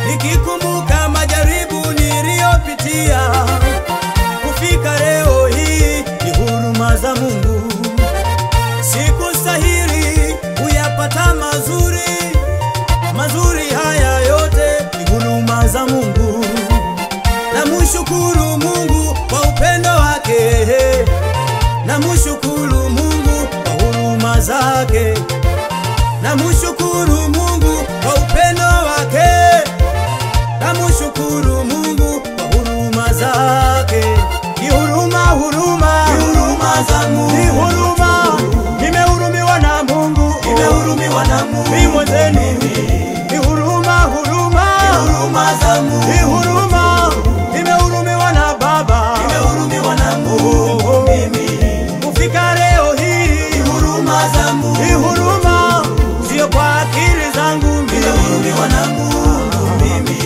nikikumbuka majaribu niliyopitia kufika leo hii, ni huruma za Mungu. Sikustahili kuyapata mazuri haya yote, ni huruma za Mungu. Namshukuru Mungu kwa upendo wake, namshukuru Mungu kwa huruma zake, namshukuru Mungu kwa upendo wake, namshukuru Mungu kwa huruma zake. Ni huruma za Mungu, ni huruma. Nimehurumiwa na Mungu, nimehurumiwa na Mungu. Mimi mwenzenu, ni huruma za Mungu, ni huruma. Nimehurumiwa na Baba, nimehurumiwa na Mungu. Mimi kufika leo hii, ni huruma za Mungu, ni huruma. Sio kwa akili zangu, nimehurumiwa na Mungu mimi.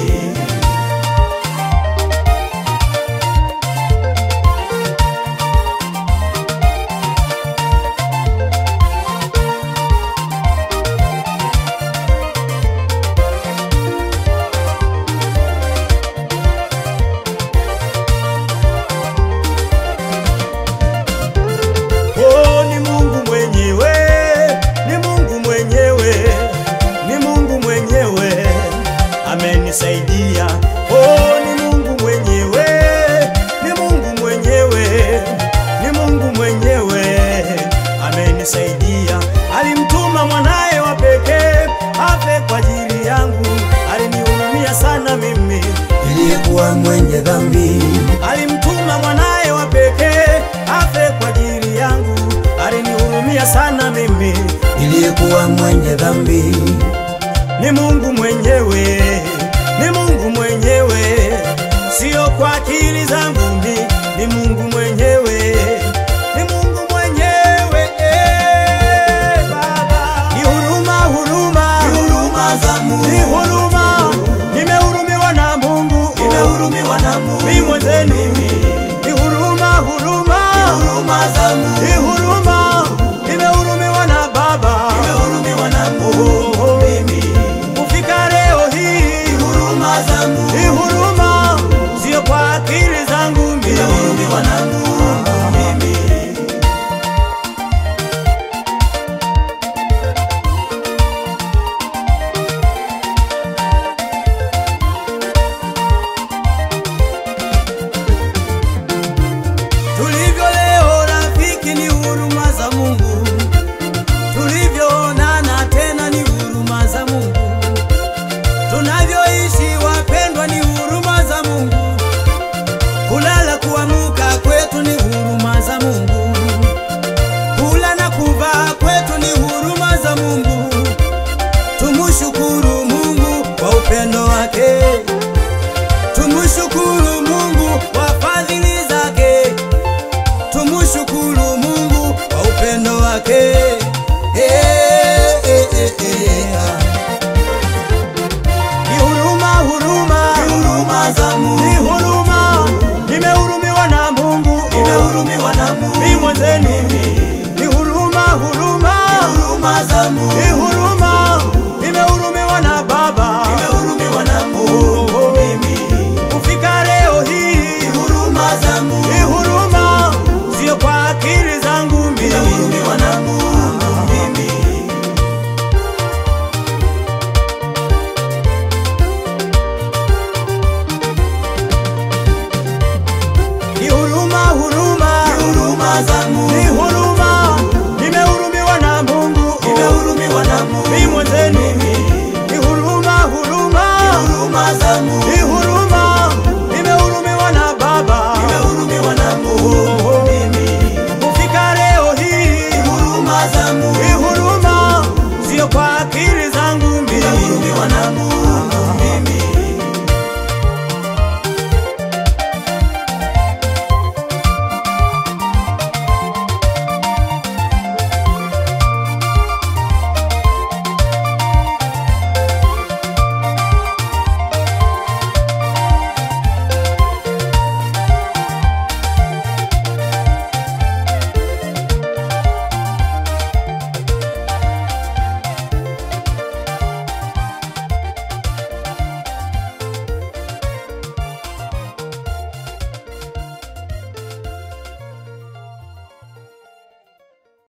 Amenisaidia, ni Mungu mwenyewe, ni Mungu mwenyewe, ni Mungu mwenyewe amenisaidia. Alimtuma mwanae wa pekee afe kwa ajili yangu, alinihurumia sana mimi niliyekuwa mwenye dhambi. Alimtuma mwanae wa pekee afe kwa ajili yangu, alinihurumia sana mimi niliyekuwa mwenye dhambi. Ni Mungu mwenyewe, ni Mungu mwenyewe, sio kwa akili zangu, ni Mungu mwenyewe, ni Mungu mwenyewe. Baba, ni huruma za Mungu, ni huruma. Nimehurumiwa na Mungu, nimehurumiwa na Mungu. Mimi mwenzenu, ni huruma za Mungu, ni huruma. Nimehurumiwa na Baba, nimehurumiwa na Mungu. Ni huruma, sio kwa akili zangu, nimehurumiwa na Mungu mimi. Tulivyo leo rafiki, ni huruma za Mungu. Tulivyoonana tena, ni huruma za Mungu. Tunavyoishi wapendwa, ni huruma za Mungu. Kulala kuamka kwetu, ni huruma za Mungu. Kula na kuvaa kwetu, ni huruma za Mungu. Tumshukuru Mungu kwa upendo wake, tumshukuru Mungu kwa fadhili zake, tumshukuru Mungu kwa upendo wake. Ni huruma. Nimehurumiwa na Mungu, nimehurumiwa na Mungu. Mimi mwenzenu, ni huruma za Mungu, ni huruma.